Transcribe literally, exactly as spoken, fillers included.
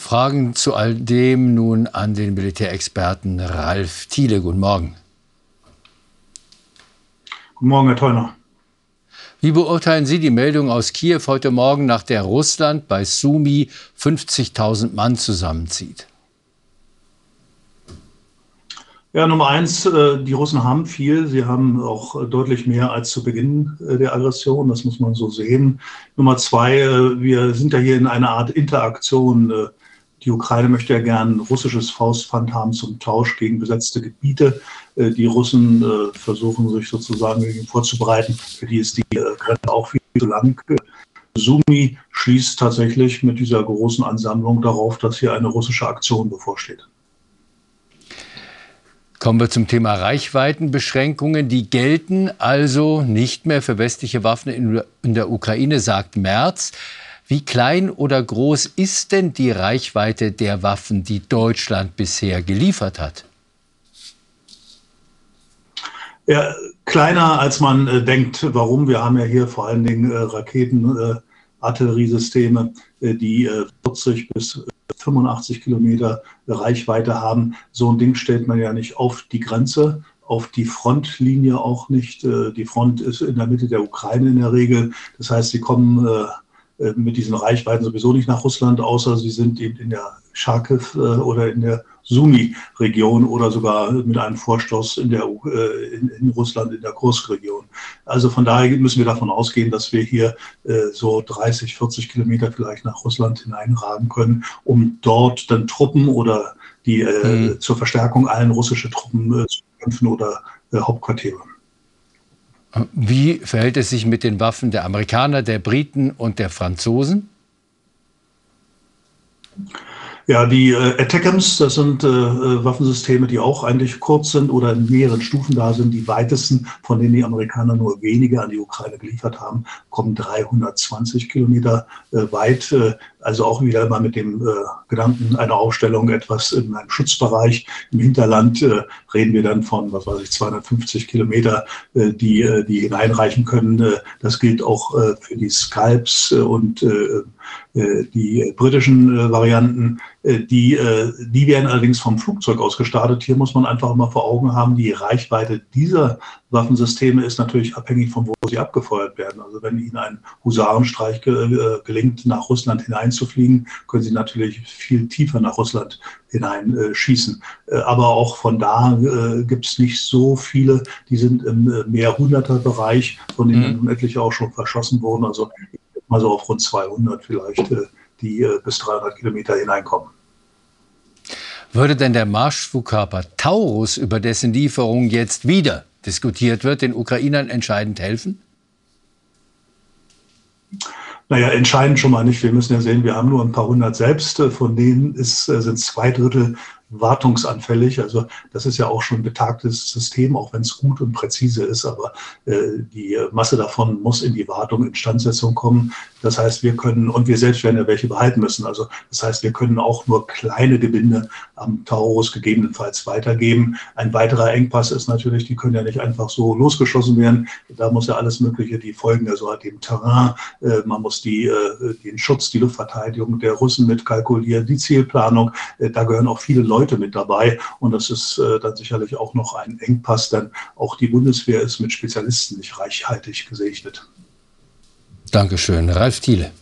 Fragen zu all dem nun an den Militärexperten Ralf Thiele. Guten Morgen. Guten Morgen, Herr Theuner. Wie beurteilen Sie die Meldung aus Kiew heute Morgen, nach der Russland bei Sumy fünfzigtausend Mann zusammenzieht? Ja, Nummer eins, die Russen haben viel. Sie haben auch deutlich mehr als zu Beginn der Aggression. Das muss man so sehen. Nummer zwei, wir sind ja hier in einer Art Interaktion. Die Ukraine möchte ja gern russisches Faustpfand haben zum Tausch gegen besetzte Gebiete. Die Russen versuchen sich sozusagen vorzubereiten. Für die ist die Grenze auch viel zu lang. Sumy schließt tatsächlich mit dieser großen Ansammlung darauf, dass hier eine russische Aktion bevorsteht. Kommen wir zum Thema Reichweitenbeschränkungen. Die gelten also nicht mehr für westliche Waffen in der Ukraine, sagt Merz. Wie klein oder groß ist denn die Reichweite der Waffen, die Deutschland bisher geliefert hat? Ja, kleiner als man äh, denkt. Warum? Wir haben ja hier vor allen Dingen äh, Raketen, äh, Artilleriesysteme, äh, die äh, vierzig bis fünfundachtzig Kilometer Reichweite haben. So ein Ding stellt man ja nicht auf die Grenze, auf die Frontlinie auch nicht. Die Front ist in der Mitte der Ukraine in der Regel. Das heißt, sie kommen mit diesen Reichweiten sowieso nicht nach Russland, außer sie sind eben in der Charkiw oder in der Sumy-Region oder sogar mit einem Vorstoß in, der, in, in Russland, in der Kursk-Region. Also von daher müssen wir davon ausgehen, dass wir hier so dreißig, vierzig Kilometer vielleicht nach Russland hineinragen können, um dort dann Truppen oder die mhm. zur Verstärkung allen russische Truppen zu kämpfen oder Hauptquartiere. Wie verhält es sich mit den Waffen der Amerikaner, der Briten und der Franzosen? Ja, die äh, Attackams, das sind äh, Waffensysteme, die auch eigentlich kurz sind oder in mehreren Stufen da sind. Die weitesten, von denen die Amerikaner nur wenige an die Ukraine geliefert haben, kommen dreihundertzwanzig Kilometer äh, weit. Äh, also auch wieder mal mit dem äh, Gedanken einer Aufstellung etwas in einem Schutzbereich. Im Hinterland äh, reden wir dann von, was weiß ich, zweihundertfünfzig Kilometer, äh, die, äh, die hineinreichen können. Äh, das gilt auch äh, für die Scalps äh, und äh, die britischen äh, Varianten, äh, die, äh, die werden allerdings vom Flugzeug aus gestartet. Hier muss man einfach immer vor Augen haben, die Reichweite dieser Waffensysteme ist natürlich abhängig von wo sie abgefeuert werden. Also wenn Ihnen ein Husarenstreich ge äh, gelingt, nach Russland hineinzufliegen, können Sie natürlich viel tiefer nach Russland hinein äh, schießen. Äh, aber auch von da äh, gibt es nicht so viele, die sind im äh, Mehrhunderter-Bereich, von denen mhm. etliche auch schon verschossen wurden. Also also auf rund zweihundert vielleicht, die bis dreihundert Kilometer hineinkommen. Würde denn der Marschflugkörper Taurus, über dessen Lieferung jetzt wieder diskutiert wird, den Ukrainern entscheidend helfen? Naja, entscheidend schon mal nicht. Wir müssen ja sehen, wir haben nur ein paar hundert selbst. Von denen ist, sind zwei Drittel wartungsanfällig. Also das ist ja auch schon ein betagtes System, auch wenn es gut und präzise ist. Aber äh, die Masse davon muss in die Wartung, Instandsetzung kommen. Das heißt, wir können, und wir selbst werden ja welche behalten müssen. Also das heißt, wir können auch nur kleine Gebinde am Taurus gegebenenfalls weitergeben. Ein weiterer Engpass ist natürlich, die können ja nicht einfach so losgeschossen werden. Da muss ja alles Mögliche, die folgen ja so dem Terrain. Äh, man muss die, äh, den Schutz, die Luftverteidigung der Russen mitkalkulieren, die Zielplanung. Äh, da gehören auch viele Leute mit dabei und das ist äh, dann sicherlich auch noch ein Engpass, denn auch die Bundeswehr ist mit Spezialisten nicht reichhaltig gesegnet. Dankeschön, Ralf Thiele.